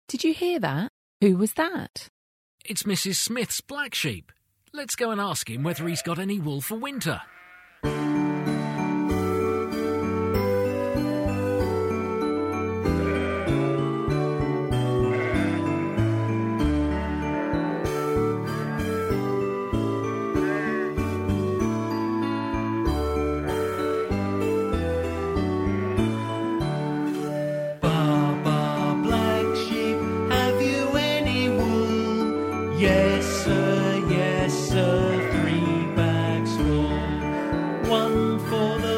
Did you hear that? Who was that? It's Mrs. Smith's black sheep. Let's go and ask him whether he's got any wool for winter. Yes, sir, 3 bags full. One for the